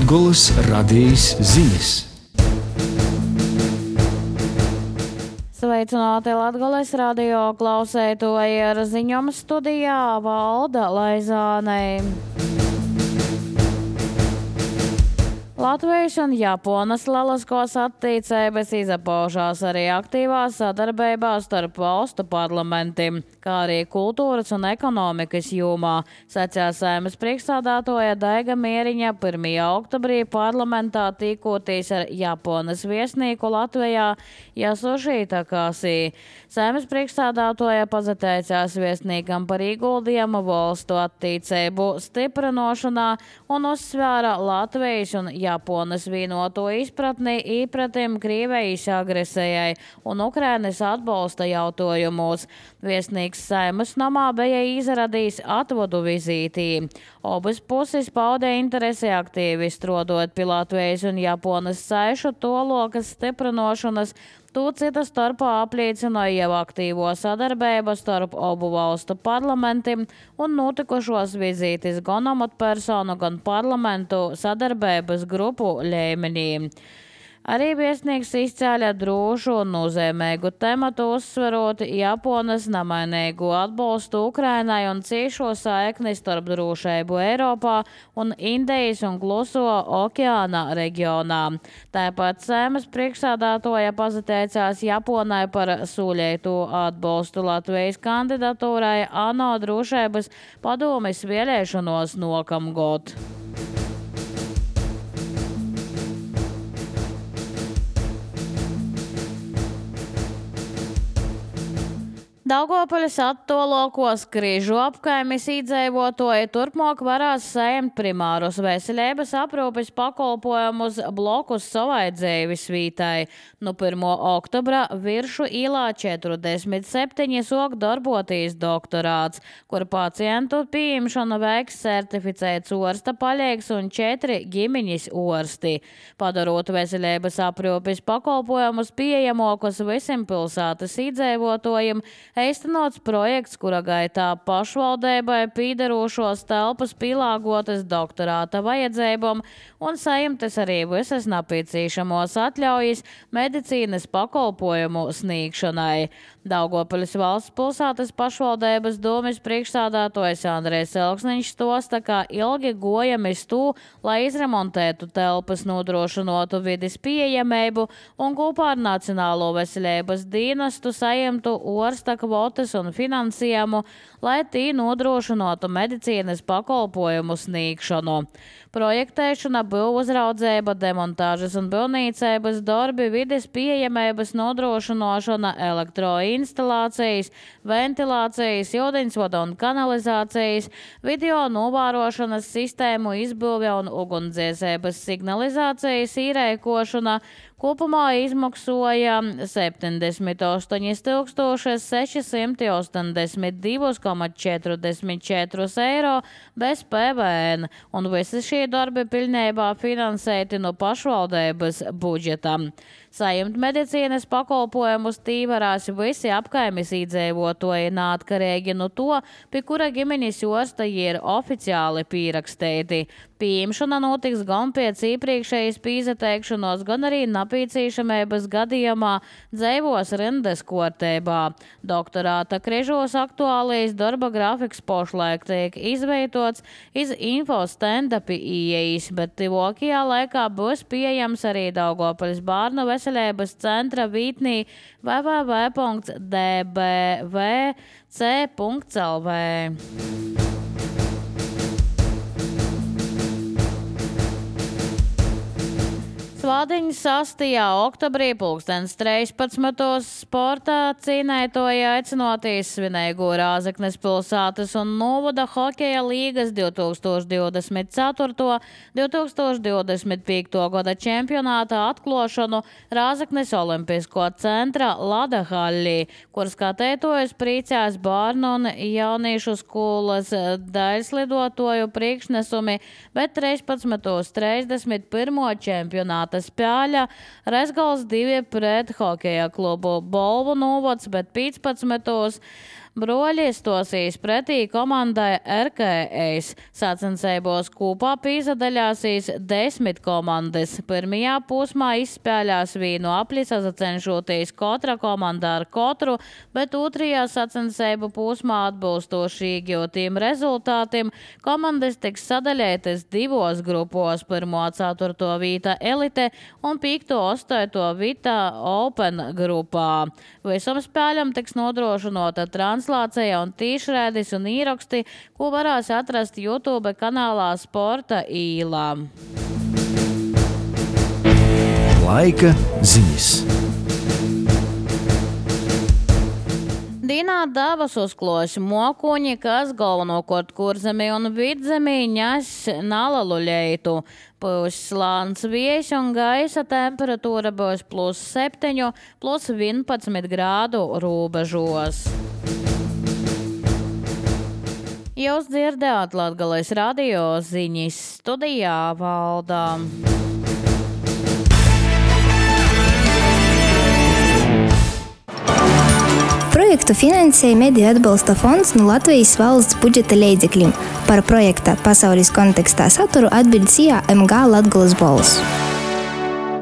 Latgoles radijas ziņas. Sveicināti Latgoles radio klausētoji, ar ziņām studijā Valda Laizānei. Latvijas un Japonas lieliskos attīstības izpaužās arī aktīvā sadarbībā starp valstu parlamentiem, kā arī kultūras un ekonomikas jomā, sacīja Saeimas priekšsēdētāja Daiga Mieriņa 1. oktobrī parlamentā tīkoties ar Japonas viesnīku Latvijā Yasushi Takasi. Saeimas priekšsēdētāja pazateicās viesnīkam par ieguldījumu valstu attīstību stiprinošanā un uzsvēra Latvijas un Japonas vienoto izpratni īpratim Krievijas agresijai un Ukrainas atbalsta jautājumos. Viesnīks Saeimas namā bija izradījis atvodu vizītī. Abas puses paudē interesi aktīvi strādājot pie Latvijas un Japonas saišu tolokas stiprinošanas. To cita starpā apliecināja jau aktīvo sadarbību starp abu valstu parlamentiem un notikušos vizītes gan amatpersonu, gan parlamentu sadarbības grupu līmenī. Arī viesnīgs izcēla drošu un nozīmīgu tematu, uzsverot Japonas nemainīgu atbalstu Ukrainai un ciešo saikni starp drošību Eiropā un Indijas un Kluso okeāna reģionā. Tāpat Saeimas priekšsēdētāja pazateicās Japonai par sūļētu atbalstu Latvijas kandidatūrai ANO drošības padomes vēlēšanos nākamgad. Daugavpils attolokos Križu apkaimes iedzīvotāji turpmāk varēs saņemt primārus veselības aprūpes pakalpojumus blokus savai dzīves vītai. No 1. oktobra Viršu ielā 47 sāk darboties doktorāts, kur pacientu pieņemšanu veiks certificēts orsta palīgs un 4 ģimeņas orsti. Padarot veselības aprūpes pakalpojumus pieejamākus visiem pilsētas iedzīvotājiem, īstenots projekts, kura gaitā pašvaldībai pīderošos telpas pielāgotas doktorāta vajadzībām un saimtas arī visas nepieciešamos atļaujas medicīnas pakalpojumu sniegšanai. Daugavpils valsts pilsētas pašvaldības domes priekšsēdētājs Andrejs Elksniņš stosta, ka ilgi gojamies tū, lai izremontētu telpas, nodrošinotu vides pieejamību un kopā ar Nacionālo veselības dienestu saimtu orsta kvotas un finansējumu, lai tī nodrošinotu medicīnas pakalpojumu sniegšanu. Projektēšana, būvuzraudzība, demontāžas un būvniecības darbi, vides pieejamības nodrošināšana, elektroinstalācijas, ventilācijas, ūdensvada un kanalizācijas, video novērošanas sistēmu izbūve un ugunsdzēsības signalizācijas īrēkošana kopumā izmaksoja 78 682,44 eiro bez PVN, un visi šie darbi pilnībā finansēti no pašvaldības budžetam. Saņemt medicīnas pakalpojumus tī varēs visi apkaimes iedzīvotāji neatkarīgi no to, pie kura ģimenes orsta ir oficiāli pierakstīti. Pieņemšana notiks gan pēc iepriekšējas pīzateikšanos, gan arī nepieciešamības gadījumā dzīvos rindas kārtībā. Doktorāta Križos aktuālais darba grafiks pašlaik tiek izveidots iz infostenda pie ieejas, bet tuvākajā laikā būs pieejams arī Daugavpils bērnu veselības centra vītnī www.dbvc.lv. Svādiņu 6. oktobrī 13. sportā cīnētoji aicinoties svinēgo Rāzaknes pilsētas un novada hokeja līgas 2024-2025 gada čempionāta atklošanu Rāzaknes olimpisko centra Ladahallī, kur skatētojas priecās bērnu un jauniešu skolas daļslidotoju priekšnesumi, bet 13.31. čempionāta spēļa Rezgals 2 pret hokeja klubu Bolvu novads, bet 15. Broļi stosīs pretī komandai RKS. Sacensībos kopā pīzadaļāsīs 10 komandas. Pirmajā posmā izspēļās vīnu apli, sacenšoties katra komanda ar katru, bet otrajā sacensību posmā atbilstoši iegūtiem rezultātiem komandas tiks sadaļētas 2 grupos. 1. 4. vīta elite un 5. 8. vīta Open grupā. Visam spēļam tiks nodrošinota translācija un tīšrēdis un īraksti, ko varēs atrast YouTube kanālā Sporta īlā. Laika ziņas. Dīnā Davas uzklos mokuņi, kas galvenokārt kurzemī un vidzemī ņas nalaluļeitu. Būs slāns viejs un gaisa temperatūra būs +7, +11 grādu robežos. Jūs dzirdējāt Latgales radio ziņas, studijā Valdā. Projektu finansēja Mediju atbalsta fonds no Latvijas valsts budžeta līdzekļiem. Par projekta pasaules kontekstā saturu atbild SIA MG Latgales balss.